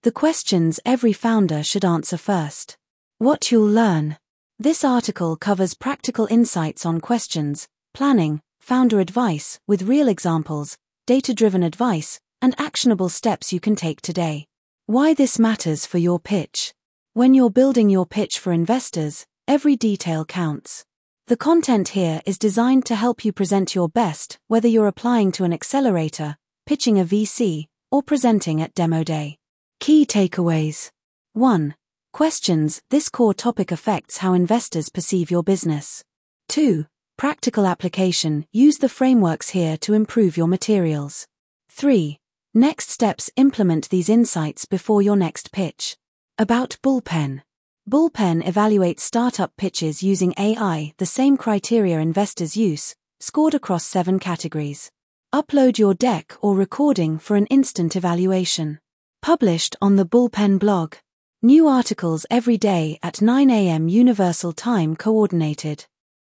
The questions every founder should answer first. What you'll learn. This article covers practical insights on questions, planning, founder advice with real examples, data-driven advice, and actionable steps you can take today. Why this matters for your pitch. When you're building your pitch for investors, every detail counts. The content here is designed to help you present your best, whether you're applying to an accelerator, pitching a VC, or presenting at Demo Day. Key takeaways. 1. Questions. This core topic affects how investors perceive your business. 2. Practical application. Use the frameworks here to improve your materials. 3. Next steps. Implement these insights before your next pitch. About Bullpen. Bullpen evaluates startup pitches using AI, the same criteria investors use, scored across 7 categories. Upload your deck or recording for an instant evaluation. Published on the Bullpen blog. New articles every day at 9 a.m. Universal Time Coordinated.